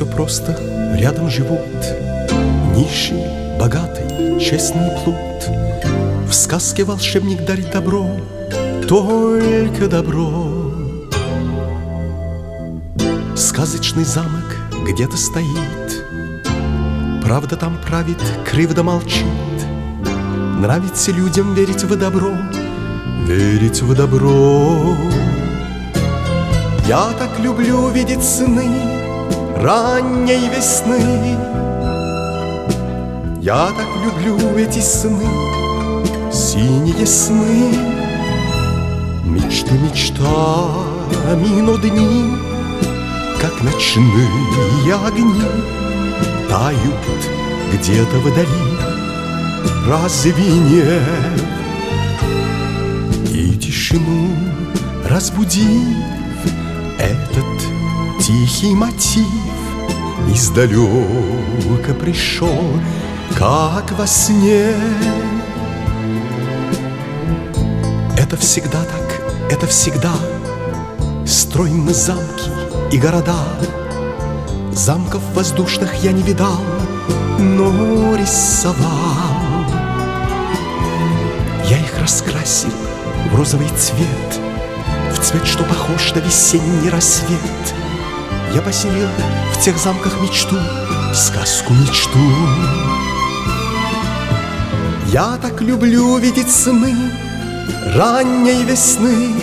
все просто, рядом живут нищий, богатый, честный плут. В сказке волшебник дарит добро, только добро. Сказочный замок где-то стоит, правда там правит, кривда молчит. Нравится людям верить в добро, верить в добро. Я так люблю видеть сны ранней весны. Я так люблю эти сны, синие сны. Мечты мечтами, но дни, как ночные огни, тают где-то вдали. Разве нет? И тишину разбудив, этот тихий мотив издалека пришел, как во сне. Это всегда так, это всегда стройны замки и города. Замков воздушных я не видал, но рисовал. Я их раскрасил в розовый цвет, в цвет, что похож на весенний рассвет. Я поселил в тех замках мечту, сказку мечту. Я так люблю видеть сны ранней весны.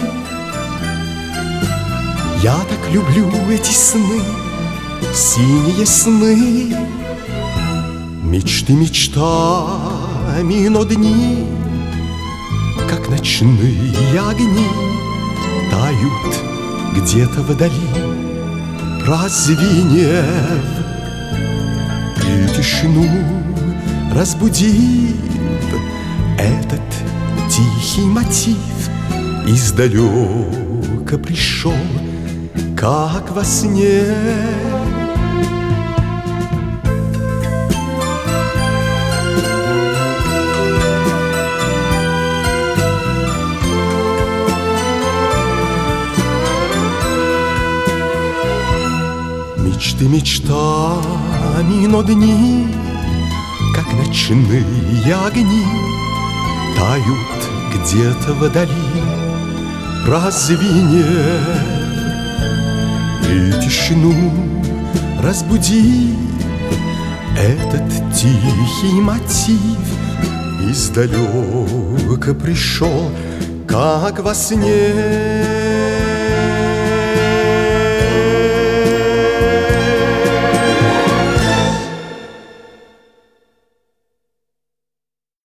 Я так люблю эти сны, синие сны. Мечты мечтами, но дни, как ночные огни, тают где-то вдали. Разве нет? И тишину разбудив, этот тихий мотив издалека пришел, как во сне. Мечты мечтами, но дни, как ночные огни, тают где-то вдали. Разве нет? И тишину разбудив, этот тихий мотив издалека пришел, как во сне.